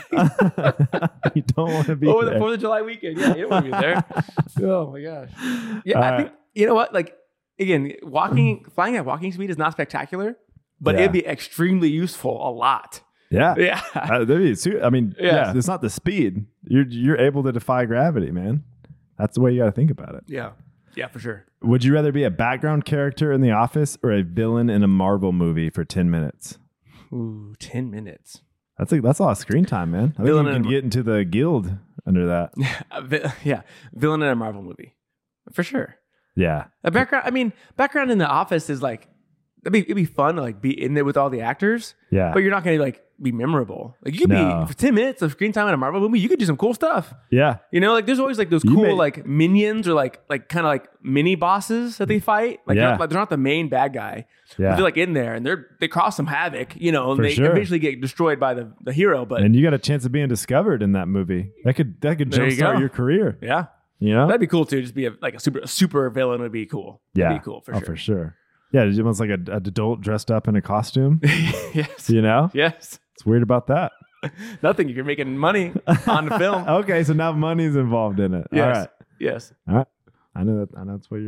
You don't want to be Over the there. Fourth of July weekend. Yeah, you don't want to be there. Oh my gosh. Yeah, All I right. think you know what? Like again, walking, flying at walking speed is not spectacular, but Yeah. it'd be extremely useful a lot. Yeah. Yeah. Uh, that'd be su- I mean, yeah. Yeah. it's not the speed. You're you're able to defy gravity, man. That's the way you got to think about it. Yeah. Yeah, for sure. Would you rather be a background character in The Office or a villain in a Marvel movie for ten minutes? Ooh, ten minutes. That's a, that's a lot of screen time, man. I think Villain you in can a- get into the guild under that. A vi- yeah, villain in a Marvel movie, for sure. Yeah. A background. I mean, background in the Office is like it'd be it'd be fun to like be in there with all the actors. Yeah. But you're not gonna like be memorable. Like you could No. be for ten minutes of screen time in a Marvel movie. You could do some cool stuff. Yeah. You know, like there's always like those You cool may- like minions or like like kind of like mini bosses that they fight. Like, Yeah. they're, not, like they're not the main bad guy. Yeah. But they're like in there and they're they cause some havoc. You know, and For they sure. eventually get destroyed by the the hero. But And you got a chance of being discovered in that movie. That could that could There you jumpstart go. your career. yeah, You know? that'd be cool too. Just be a, like a super a super villain would be cool. yeah. That'd be cool for oh, sure. for sure. Yeah, it's almost like a, a adult dressed up in a costume. Yes. You know? Yes. It's weird about that. Nothing. You're making money on the film. Okay, so now money's involved in it. Yes. All right. Yes. All right. I know that I know that's what you're about.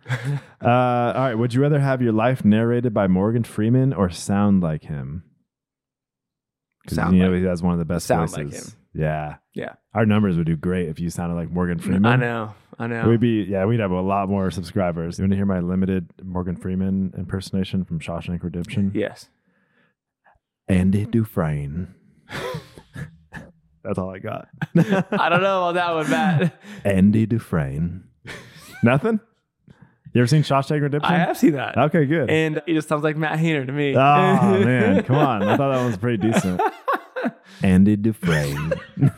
uh, all right. Would you rather have your life narrated by Morgan Freeman or sound like him? Because Sound you know like- he has one of the best sound voices. like him. Yeah. Yeah. Our numbers would do great if you sounded like Morgan Freeman. I know. I know. We'd be yeah, we'd have a lot more subscribers. You want to hear my limited Morgan Freeman impersonation from Shawshank Redemption? Yes. Andy Dufresne. That's all I got. I don't know about that one, Matt. Andy Dufresne. Nothing? You ever seen Shawshank Redemption? I have seen that. Okay, good. And it just sounds like Matt Hayner to me. Oh man, come on. I thought that one was pretty decent. Andy Dufresne.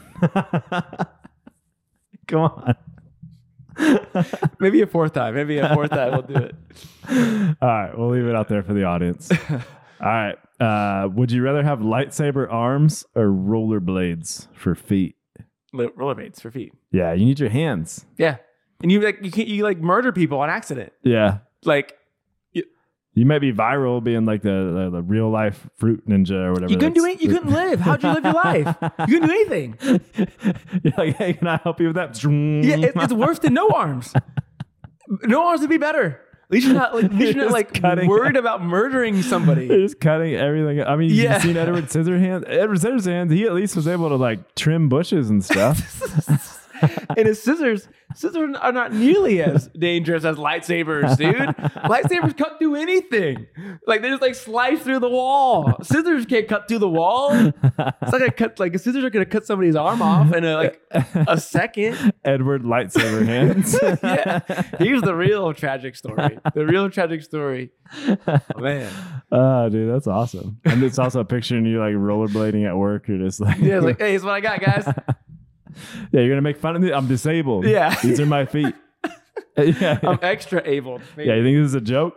Come on. Maybe a fourth time. Maybe a fourth time we'll do it. All right, we'll leave it out there for the audience. All right. Uh, would you rather have lightsaber arms or rollerblades for feet? Li- Rollerblades for feet. Yeah, you need your hands. Yeah. And you like you can you like murder people on accident. Yeah. Like You might be viral being like the, the, the real life fruit ninja or whatever. you couldn't do that's- it. You couldn't live. How'd you live your life? You couldn't do anything. You're like, hey, can I help you with that? Yeah, it, it's worse than no arms. No arms would be better. At least you're not like, at least you're You're not just like cutting worried about murdering somebody. They're just cutting everything. I mean, Yeah. you've seen Edward Scissorhands. Edward Scissorhands, he at least was able to like trim bushes and stuff. And his scissors, scissors are not nearly as dangerous as lightsabers, dude. Lightsabers cut through anything. Like they just like slice through the wall. Scissors can't cut through the wall. It's like a cut. Like scissors are gonna cut somebody's arm off in a, like a second. Edward Lightsaber Hands. Yeah, here's the real tragic story. The real tragic story. Oh, man. Oh, dude, that's awesome. And it's also a picture of you like rollerblading at work. You're just like, Yeah, it's like, hey, here's what I got, guys. yeah, you're gonna make fun of me. I'm disabled. Yeah. These are my feet. yeah. I'm extra abled. Maybe. Yeah, you think this is a joke?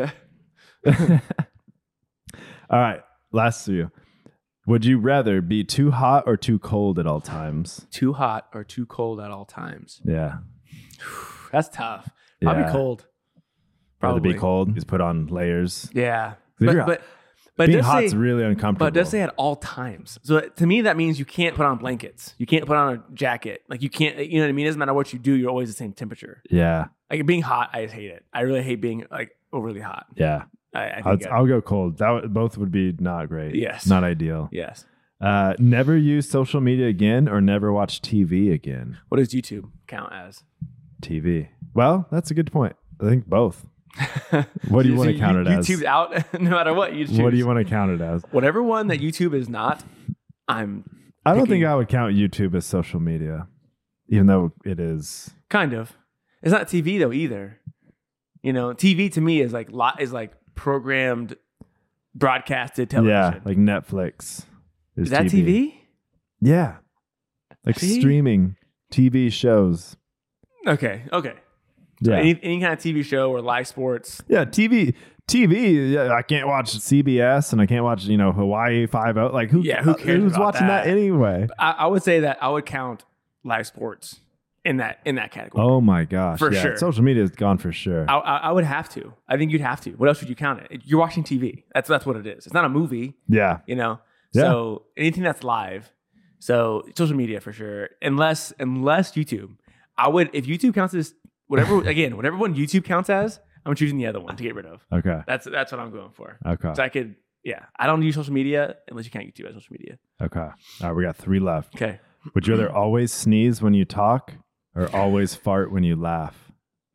All right, last few. Would you rather be too hot or too cold at all times? Too hot or too cold at all times. Yeah. That's tough. Probably Yeah. cold. Rather Probably be cold. Just put on layers. Yeah. If But you're- but but Being does hot's say, really uncomfortable. but it does say at all times. So to me that means you can't put on blankets. You can't put on a jacket. Like you can't. You know what I mean? It doesn't matter what you do. You're always the same temperature. Yeah. Like being hot, I just hate it. I really hate being like overly hot. Yeah. I, I I'll, think. I, I'll go cold. That would, both would be not great. Yes. Not ideal. yes. Uh, never use social media again or never watch T V again. What does YouTube count as? T V. Well, that's a good point. I think both. What do you So want to count it as? YouTube's out no matter what you choose. What do you want to count it as? Whatever one that YouTube is not, I'm I don't picking- think I would count YouTube as social media, even though it is. kind of. It's not T V though either. You know, T V to me is like lot is like programmed, broadcasted television. Yeah, like Netflix. Is that T V? Yeah. Like See? streaming T V shows. Okay, okay. So Yeah. any, any kind of T V show or live sports. Yeah, T V, T V. Yeah, I can't watch C B S and I can't watch, you know, Hawaii Five O. Like who? Yeah, who cares Who's about watching that, that? anyway? I, I would say that I would count live sports in that in that category. Oh my gosh! For yeah, sure. social media is gone for sure. I, I, I would have to. I think you'd have to. What else would you count it? You're watching T V. That's that's what it is. It's not a movie. yeah, You know. Yeah. So anything that's live. So social media for sure. Unless unless YouTube, I would if YouTube counts as whatever again whatever one YouTube counts as, I'm choosing the other one to get rid of. okay, That's that's what I'm going for. okay, So I could yeah. I don't use social media unless you count YouTube as social media. okay. All right, we got three left. Okay. Would you rather always sneeze when you talk or always fart when you laugh?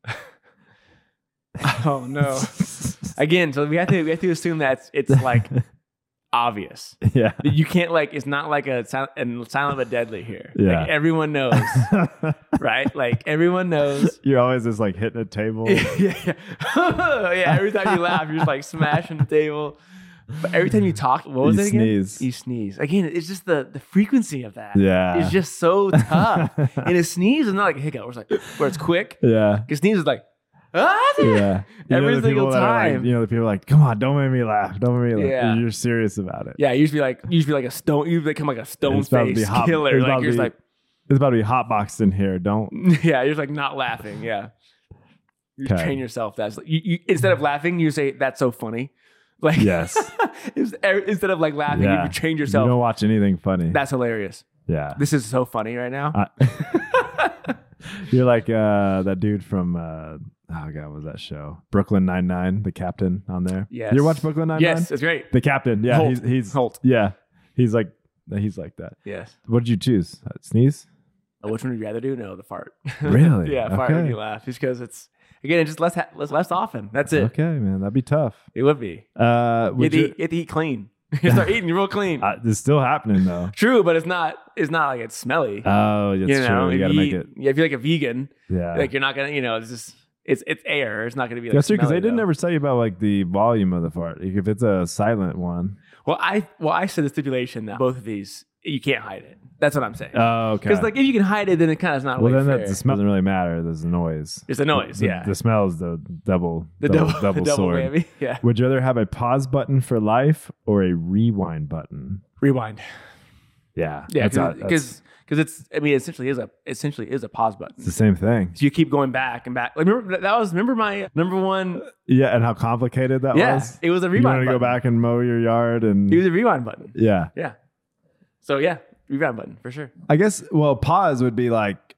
Oh no. Again, so we have to we have to assume that it's, it's like obvious. Yeah, You can't like it's not like a silent, and silent but deadly here. Yeah. Like everyone knows, right? Like everyone knows. you're always just like hitting a table. yeah, yeah. yeah, every time you laugh, you're just like smashing the table. But every time you talk, what was You it again? sneeze. You sneeze. Again, it's just the the frequency of that. Yeah. It's just so tough. And a sneeze is not like a hiccup where it's like where it's quick. Yeah, A sneeze is like ah! yeah. You know Every the single people that are like- time. you know the people are like, come on, don't make me laugh, don't make me laugh. Yeah. You're serious about it. Yeah, you used to be like you used to be like a stone you become like a stone It's about to be face hot- killer. it's Like about you're to just be- like It's about to be hotboxed in here. Don't. yeah, you're just like not laughing. Yeah. You Okay. train yourself. That's you, you instead of laughing, you say that's so funny. Like Yes. instead of like laughing, Yeah. you train You yourself. don't watch anything funny. That's hilarious. yeah. This is so funny right now. I- You're like uh, that dude from uh, oh god, what was that show? Brooklyn Nine-Nine, the captain on there. Yes. You ever watch Brooklyn Nine-Nine? Yes, it's great. The captain. Yeah, Holt. he's he's Holt. Yeah, he's like he's like that. Yes. What did you choose? Uh, sneeze? Oh, which one would you rather do? No, the fart. Really? yeah, fart Okay. when you laugh. Just because it's again, it's just less ha- less less often. That's it. Okay, man, that'd be tough. It would be. Uh, You would have, to you, eat, you have to eat clean. You start eating real clean. uh, it's still happening though. True, but it's not. It's not like it's smelly. Oh, that's you know, true. You if got to make eat- it. Yeah, if you're like a vegan, Yeah, like you're not gonna. You know, it's just it's it's air. It's not gonna be. Like, that's true because smelly, they didn't though. ever tell you about like the volume of the fart. Like, if it's a silent one. Well, I well I said the stipulation that both of these you can't hide it. That's what I'm saying. Oh, okay. Because like if you can hide it, then it kind of is not well, really then fair. that, the smell doesn't really matter. There's the noise. It's the noise, The- yeah. The smell is the double, the double, double, double the double sword. whammy. Yeah. Would you rather have a pause button for life or a rewind button? Rewind. Yeah, Yeah, that's out- that's- because because it's I mean it essentially is a essentially is a pause button. it's the same thing. So you keep going back and back. Like remember that was remember my number one. Yeah, and how complicated that Yeah, was. it was a You rewind want to button. go back and mow your yard and It was a rewind button. yeah. Yeah. So yeah, rewind button for sure. I guess well, pause would be like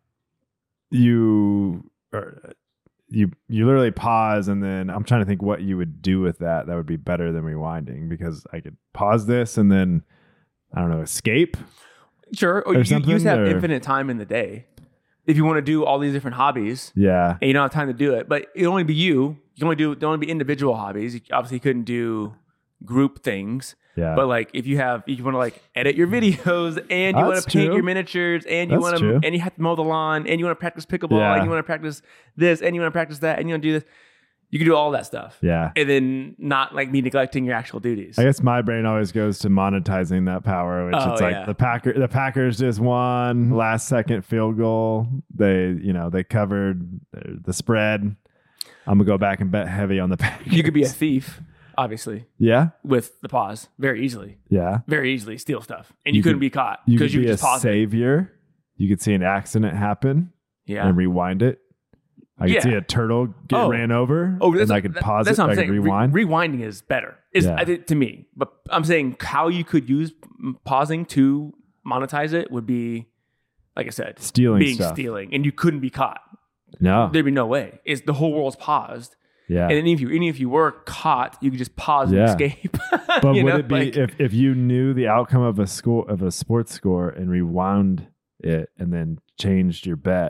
you or you you literally pause and then I'm trying to think what you would do with that that would be better than rewinding because I could pause this and then I don't know, escape. Sure. Or, Or you, you something, just have or- infinite time in the day. If you want to do all these different hobbies Yeah. and you don't have time to do it, but it'll only be you. You can only do there only be individual hobbies. You obviously couldn't do group things. Yeah. But like if you have you want to like edit your videos and you want That's to paint true. your miniatures and you That's want true. to and you have to mow the lawn and you want to practice pickleball Yeah. and you want to practice this and you want to practice that and you want to do this. You can do all that stuff. Yeah. And then not like me neglecting your actual duties. I guess my brain always goes to monetizing that power, which Oh, it's like yeah. the Packer the Packers just won last second field goal. They, you know, they covered the spread. I'm gonna go back and bet heavy on the Packers. You could be a thief, obviously, yeah, with the pause very easily. yeah. Very easily steal stuff. And you, You couldn't could- be caught You because could you be could a just pause it. savior. You could see an accident happen Yeah. and rewind it. I could Yeah. see a turtle get Oh. ran over. Oh, that's and I could that- pause that's it. what I'm I saying. could Re- rewind. rewinding is better. Is Yeah. I think to me, but I'm saying how you could use mm, pausing to monetize it would be, like I said, Stealing being stuff. stealing, and you couldn't be caught. no. There'd be no way. Is the whole world's paused, Yeah. and then if you, even if you were caught, you could just pause Yeah. and escape. But You would know, it be like- if, if you knew the outcome of a score of a sports score and rewound it and then changed your bet?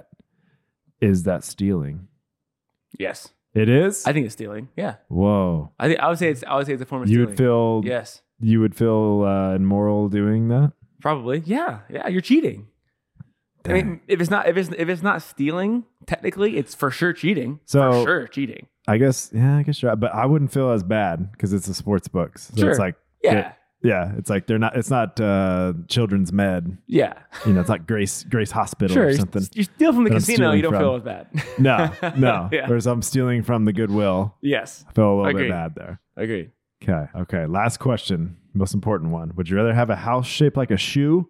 Is that stealing? Yes, It is. I think it's stealing. Yeah, Whoa. I think I would say it's I would say it's a form of You stealing. would feel. Yes, You would feel uh, immoral doing that. probably. Yeah, yeah, you're cheating. I Dang. mean, if it's not if it's if it's not stealing, technically, it's for sure cheating. So- for sure cheating. I guess. Yeah. I guess you're right. But I wouldn't feel as bad because it's a sports books. So Sure. it's like. Yeah, it- yeah. It's like they're not. It's not uh, children's med. yeah. You know. It's like Grace Grace Hospital Sure, or you- something. You steal from the that I'm casino, you don't stealing feel as bad. No. No. Yeah. Whereas I'm stealing from the Goodwill. Yes, I feel a little Agreed. bit bad there. agreed. Okay. Okay. Last question. Most important one. Would you rather have a house shaped like a shoe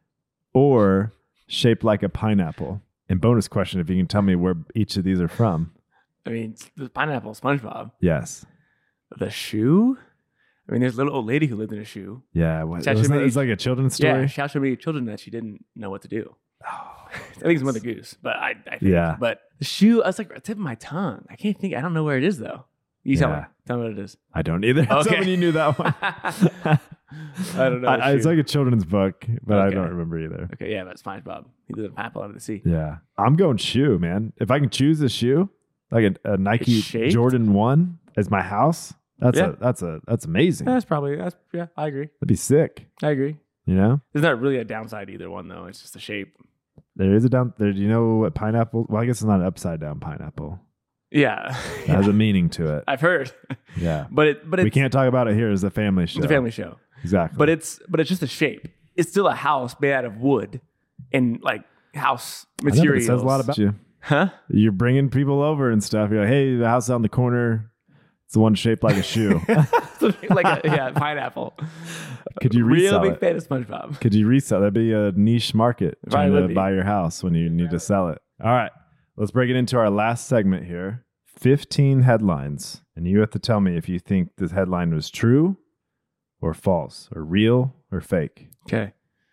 or shaped like a pineapple? And bonus question, if you can tell me where each of these are from. I mean, it's the pineapple, SpongeBob, Yes. the shoe. I mean, there's a little old lady who lived in a shoe. Yeah. What, It's actually wasn't it- made- it's like a children's Yeah, story. she showed many children that she didn't know what to do. I think it's Mother Goose, but I, I think, Yeah. But the shoe, I was like, tip of my tongue. I can't think. I don't know where it is though. You tell me. Yeah. Tell me what it is. I don't either. I was Okay. hoping you knew that one. I don't know. I, I- it's shoe. like a children's book, but I Okay. don't remember either. Okay, yeah, but SpongeBob. He lived in a pineapple under the sea. Yeah. I'm going shoe, man. If I can choose a shoe, like a, a Nike It's shaped? Jordan one as my house, that's Yeah. a that's a that's amazing. That's probably that's yeah. I agree. That'd be sick. I agree. You know? There's not really a downside to either one though. It's just the shape. There is a down there. Do you know what pineapple? Well, I guess it's not an upside down pineapple. Yeah, It has a meaning to it. I've heard. Yeah. But it but it's We can't talk about it here as a family show. it's a family show. Exactly. But it's but it's just a shape. It's still a house made out of wood and like house I know, but materials. it says a lot about you. huh? You're bringing people over and stuff. You're like, hey, the house on the corner, it's the one shaped like a shoe. like a yeah, pineapple. Could you Real resell big it? fan of SpongeBob. Could you resell? That'd be a niche market Probably trying would to be. buy your house when you need to sell it. All right, let's break it into our last segment here. fifteen headlines, and you have to tell me if you think this headline was true or false, or real or fake. Okay.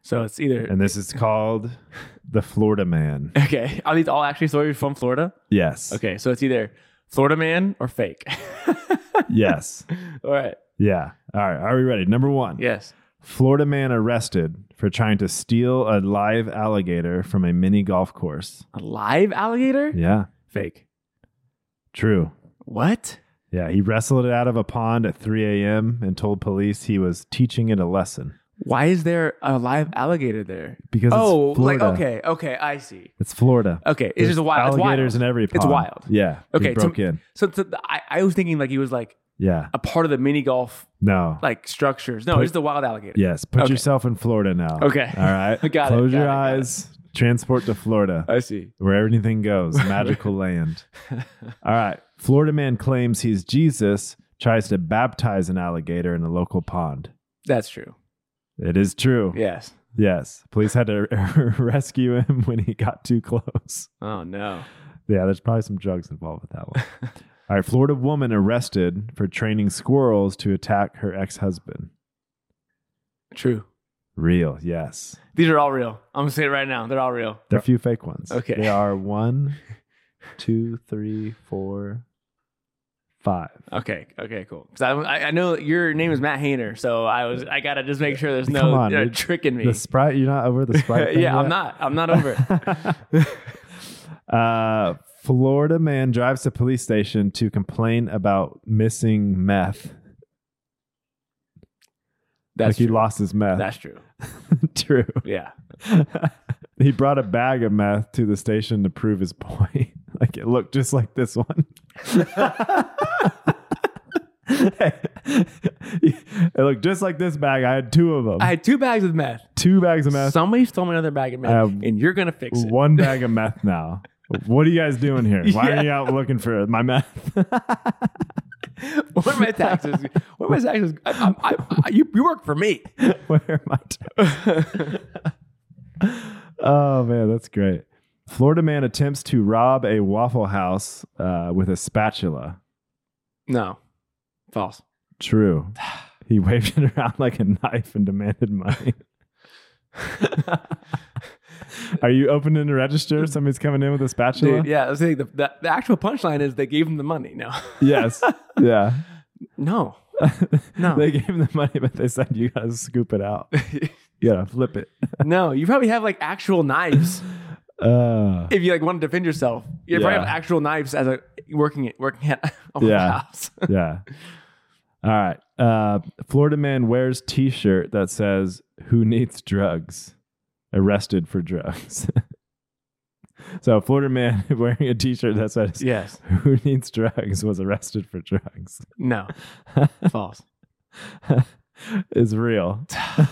So it's either And this is called the Florida Man. okay. Are these all actually stories from Florida? Yes. Okay, so it's either Florida Man or fake. Yes. All right. Yeah. All right. Are we ready? Number one. Yes. Florida man arrested for trying to steal a live alligator from a mini golf course. A live alligator? Yeah. Fake. True. What? Yeah. He wrestled it out of a pond at three a.m. and told police he was teaching it a lesson. Why is there a live alligator there? Because oh, it's Florida. like okay, okay, I see. It's Florida. Okay, it's There's just a wild. alligators it's wild. in every pond. It's wild. Yeah. Okay, He broke to- in. So, so the, I, I was thinking like he was like Yeah. a part of the mini golf No. like structures. No, Put- it's the wild alligator. Yes. Put Okay. yourself in Florida now. Okay. All right. Got it, Close got your it, got it. eyes. Transport to Florida. I see. Where everything goes. Magical land. All right. Florida man claims he's Jesus, tries to baptize an alligator in a local pond. That's true. It is true. Yes. Yes. Police had to rescue him when he got too close. Oh no. Yeah, there's probably some drugs involved with that one. All right. Florida woman arrested for training squirrels to attack her ex-husband. True. Real. Yes. These are all real. I'm gonna say it right now. They're all real. There are a few fake ones. Okay. They are one, two, three, four, five. Okay. Okay. Cool. Because I, I I know your name is Matt Hayner, so I was I gotta just make sure there's no Come on, uh, dude. trick in me. The Sprite, you're not over the Sprite thing yeah, I'm yet? not. I'm not over it. uh, Florida man drives to police station to complain about missing meth. That's like he true. lost his meth. That's true. True. Yeah. He brought a bag of meth to the station to prove his point. Like it looked just like this one. It looked just like this bag. I had two of them. I had two bags of meth. two bags of meth. Somebody stole me another bag of meth, I have and you're gonna fix it. One bag of meth now. What are you guys doing here? Why Yeah. are you out looking for my meth? What are my taxes? What are my taxes? I, I, I, I, you, you work for me. Where are my taxes? Oh man, that's great. Florida man attempts to rob a Waffle House uh, with a spatula. No, false. True. He waved it around like a knife and demanded money. Are you opening a register? Somebody's coming in with a spatula? Dude, yeah, I was saying the, the the actual punchline is they gave him the money. No, Yes. Yeah. no, no, They gave him the money, but they said you gotta scoop it out. You gotta flip it. no. You probably have like actual knives Uh, if you like want to defend yourself. You Yeah. probably have actual knives as a working it working at a Waffle Yeah. house. yeah. All right. Uh, Florida man wears T-shirt that says "Who needs drugs?" Arrested for drugs. So, a Florida man wearing a T-shirt that says Yes. "Who needs drugs?" was arrested for drugs. No. False. Is real.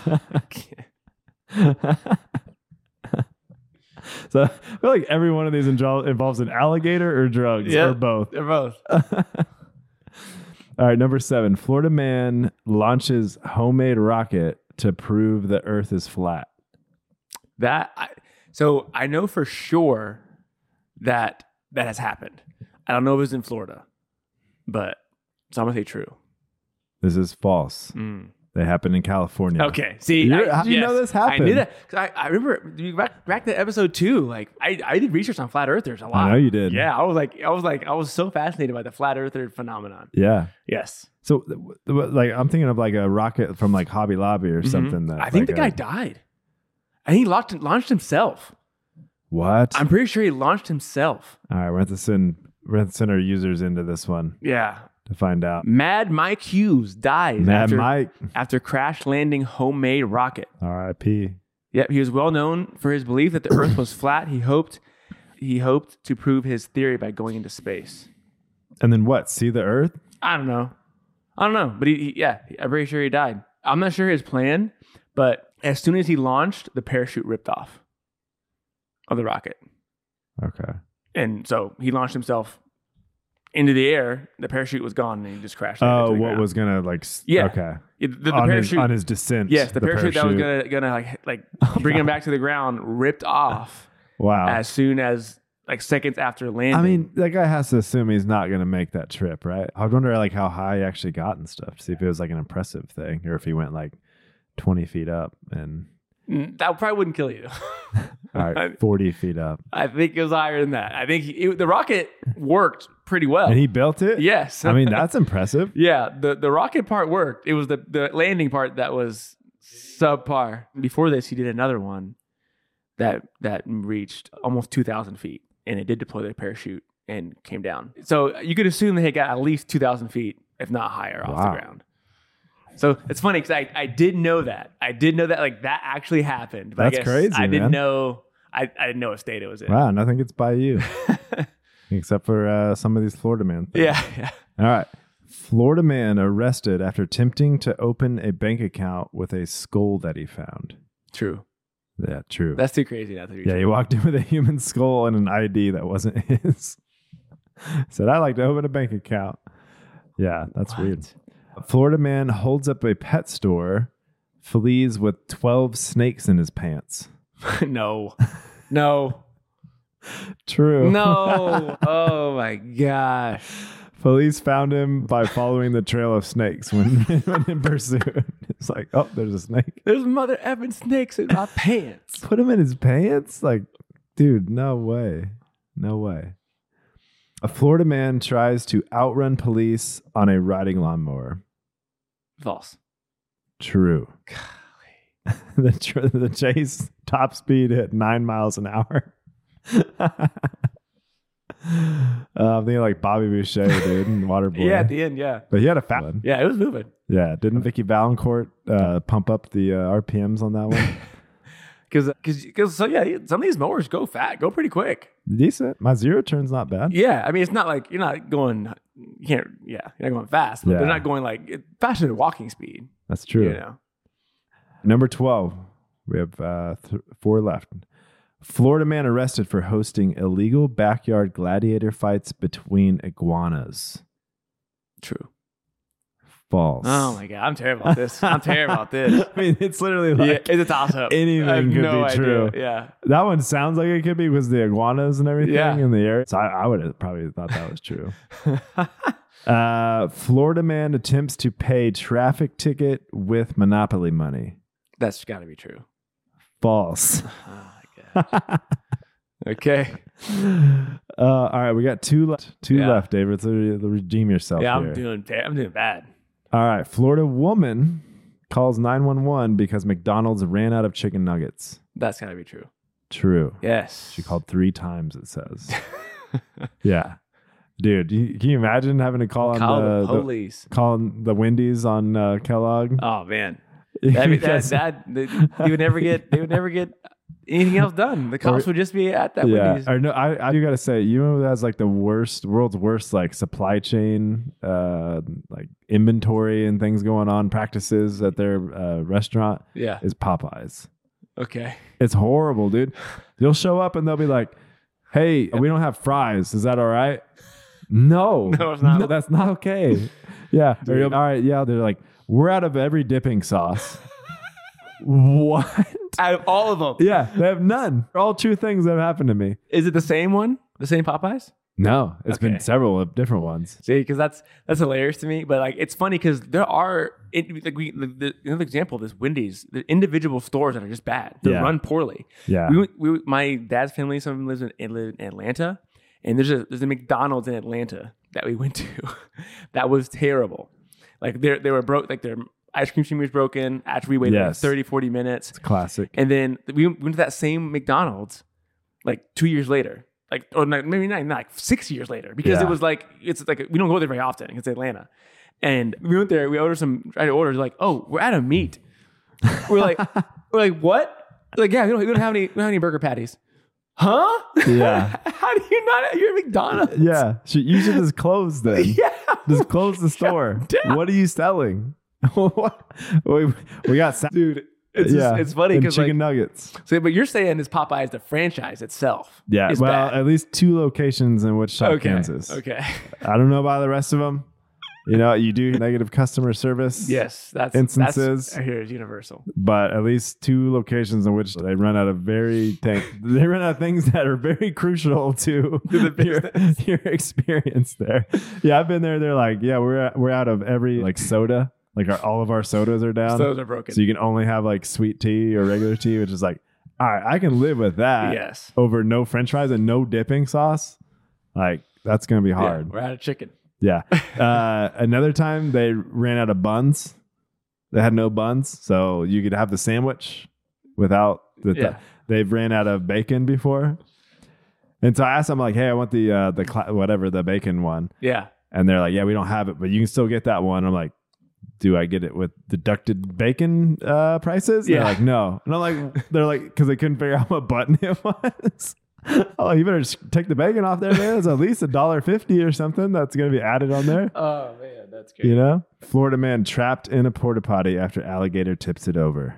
So, I feel like every one of these injol- involves an alligator or drugs Yeah. or both. They're both. All right, number seven. Florida man launches homemade rocket to prove the Earth is flat. That I, so I know for sure that that has happened. I don't know if it was in Florida, but so I'm gonna say true. This is false. Mm. They happened in California. Okay, see, You're- I, how do you yes, know this I happened? knew that 'cause I, I remember you- back back to episode two. Like I, I did research on flat earthers a lot. I know you did. Yeah, I was like, I was like, I was so fascinated by the flat earther phenomenon. Yeah. Yes, So, th- th- like, I'm thinking of like a rocket from like Hobby Lobby or something. That I think like the guy a- died. I think he launched launched himself. What? I'm pretty sure he launched himself. All right, we're going to send we're going to send our users into this one Yeah. to find out. Mad Mike Hughes dies Mad after, Mike, after crash landing homemade rocket. R I P. Yep, he was well known for his belief that the Earth was flat. He hoped he hoped to prove his theory by going into space. And then what? See the Earth? I don't know. I don't know, but he, he yeah, I'm pretty sure he died. I'm not sure his plan, but as soon as he launched, the parachute ripped off of the rocket. Okay. And so he launched himself into the air. The parachute was gone, and he just crashed. landed Oh, to the what ground. was gonna like? s- Yeah. Okay. Yeah, the, the on, parachute? his, on his descent. yes, the, parachute, that was parachute. gonna gonna like like bring him back to the ground ripped off Wow. as soon as like seconds after landing. I mean, that guy has to assume he's not going to make that trip, right? I wonder like how high he actually got and stuff to see if it was like an impressive thing or if he went like twenty feet up and Mm, That probably wouldn't kill you. All right, forty feet up. I think it was higher than that. I think he, it, the rocket worked pretty well. And he built it? Yes. I mean, that's impressive. Yeah, the, the rocket part worked. It was the, the landing part that was subpar. Before this, he did another one that that reached almost two thousand feet, and it did deploy the parachute and came down. So you could assume that he got at least two thousand feet, if not higher, off Wow. the ground. So it's funny because I, I did know that. I did know that like that actually happened. But That's I guess crazy, I didn't man. know. I, I didn't know what state it was in. Wow, nothing gets by you. Except for uh, some of these Florida man things. Yeah, yeah. All right. Florida man arrested after attempting to open a bank account with a skull that he found. True. Yeah, true. That's too crazy not to be yeah, true. he walked in with a human skull and an I D that wasn't his. Said, I'd like to open a bank account. Yeah, that's What? weird. A Florida man holds up a pet store, flees with twelve snakes in his pants. no. No. True. No. Oh my gosh. Police found him by following the trail of snakes when, when in pursuit. It's like, oh, there's a snake. There's mother effing snakes in my pants. Put him in his pants? Like, dude, no way. No way. A Florida man tries to outrun police on a riding lawnmower. False. True. the, tr- the chase top speed hit nine miles an hour. uh, I'm thinking like Bobby Boucher, dude, and Waterboy. Yeah, at the end, yeah. But he had a fat one. Yeah, it was moving. Yeah, didn't Vicky Valancourt uh, pump up the uh, R P Ms on that one? Because, because, so yeah, some of these mowers go fat, go pretty quick. Decent. My zero turn's not bad. Yeah, I mean, it's not like you're not going, you can't, yeah, you're not going fast, but Yeah. they're not going like it- faster than walking speed. That's true. You know, Number twelve. We have uh, th- four left. Florida man arrested for hosting illegal backyard gladiator fights between iguanas. true. False. Oh my god, I'm terrible at this. I'm terrible at this. I mean, it's literally like Yeah, it's a toss up. anything I have could no be idea. true. Yeah. That one sounds like it could be because the iguanas and everything Yeah. in the area. So I, I would have probably thought that was true. uh, Florida man attempts to pay traffic ticket with Monopoly money. That's got to be true. False. Oh my god. Okay. Uh, all right, we got two left. Two Yeah. left, David. So redeem yourself. Yeah, here. I'm doing. ba- I'm doing bad. All right, Florida woman calls nine one one because McDonald's ran out of chicken nuggets. That's got to be true. True. Yes. She called three times, it says. Yeah. Dude, you, can you imagine having to call on Call the, the the police. calling the Wendy's on uh, Kellogg? Oh man. That'd be, that, Because- that, they, they would never get. They would never get anything else done. The cops Or- would just be at that yeah. Wendy's. Or no, I, I do gotta say, you know who has like the worst, world's worst like supply chain, uh, like inventory and things going on, practices at their uh, restaurant Yeah. is Popeyes. Okay. It's horrible, dude. You'll show up and they'll be like, "Hey, we don't have fries. Is that all right?" No, No, it's not. No, that's not okay. Yeah. Or you'll- all right. Yeah. They're like, "We're out of every dipping sauce." What? Out of all of them, Yeah, they have none. They're all true things that have happened to me. is it the same one? The same Popeyes? No, it's been Okay. several of different ones. See, because that's that's hilarious to me. But like, it's funny because there are it, like we the, the, another example of this Wendy's, the individual stores that are just bad. They Yeah. run poorly. Yeah. We, went- we my dad's family, some of them lives in, in, live in Atlanta, and there's a there's a McDonald's in Atlanta that we went to that was terrible. Like they they were broke. Like their ice cream machine was broken. After we waited like Yes. thirty, forty minutes, It's classic. and then we went to that same McDonald's like two years later. Like, or not, maybe not, not like six years later, because Yeah. it was like, it's like, we don't go there very often. It's Atlanta. And we went there, we ordered some, tried to order, like, oh, we're out of meat. We're like, we're like, what? Like, yeah, we don't, we don't have any, we don't have any burger patties. Huh? Yeah. How do you not, you're at McDonald's. Yeah. Should, you should just close then. Yeah. Just close the store. down. What are you selling? What? we, we got sa- Dude, it's, yeah, just, it's funny and because chicken like, nuggets. so, but you're saying is Popeyes, the franchise itself. Yeah. is Well, bad. at least two locations in Wichita, Okay. Kansas. Okay. I don't know about the rest of them. You know, you do negative customer service. Yes. That's, Instances. that's, here is universal. But at least two locations in which they run out of very th- they run out of things that are very crucial to, To the your, your experience there. Yeah, I've been there. They're like, yeah, we're we're out of every like soda. Like our, all of our sodas are down. Sodas are broken. So you can only have like sweet tea or regular tea, which is like, all right, I can live with that. Yes. Over no French fries and no dipping sauce. Like that's gonna be Yeah, hard. we're out of chicken. Yeah. Uh, another time they ran out of buns. They had no buns, so you could have the sandwich without the. Yeah. They've ran out of bacon before, and so I asked them like, "Hey, I want the uh, the cl- whatever the bacon one," Yeah. and they're like, "Yeah, we don't have it, but you can still get that one." I'm like, "Do I get it with deducted bacon uh, prices?" And Yeah. they're like, "No," and I'm like, "They're like," because they couldn't figure out what button it was. Oh, you better just take the bacon off there, man. It's at least a dollar fifty or something that's going to be added on there. Oh man, that's great. You know, Florida man trapped in a porta potty after alligator tips it over.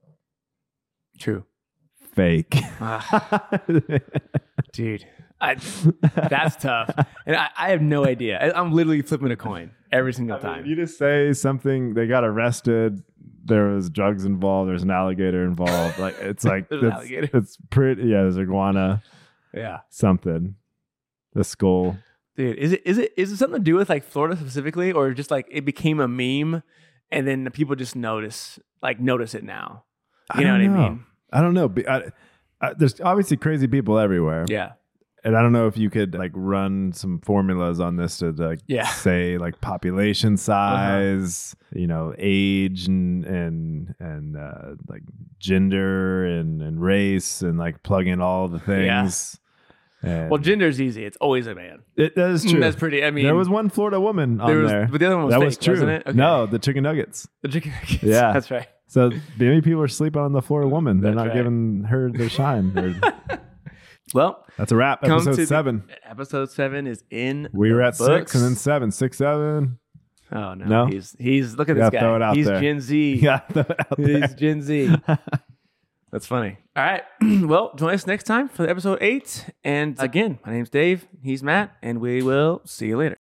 True. Fake. Ah, dude, I, that's tough. And I, I have no idea. I, I'm literally flipping a coin every single I mean, time. you just say something. They got arrested. There was drugs involved. There's an alligator involved. Like it's like There's an it's, alligator. it's pretty. Yeah, there's iguana. Yeah. Something. The skull. Dude, is it is it is it something to do with like Florida specifically, or just like it became a meme, and then the people just notice like notice it now? You know what don't I know. mean? I don't know. Be- I, I, there's obviously crazy people everywhere. Yeah. And I don't know if you could like run some formulas on this to like Yeah. say like population size, uh-huh. you know, age and and and uh, like gender and and race and like plug in all the things. And Well, gender's easy. It's always a man. it, that is true. That's pretty. I mean, there was one Florida woman on there was, there. but the other one was that fake, was true. wasn't it? Okay. No, the chicken nuggets. The chicken nuggets. Yeah. That's right. So maybe people are sleeping on the Florida woman. They're That's not right. giving her the shine. They're- Well, That's a wrap. come Episode to the- seven. episode seven is in. We were the at books. six and then seven. Six, seven. Oh no, No? he's he's look at You this gotta throw it guy. out He's there. Gen Z. Yeah, throw it out there. He's Gen Z. That's funny. All right. Well, join us next time for episode eight. And again, my name's Dave. He's Matt, and we will see you later.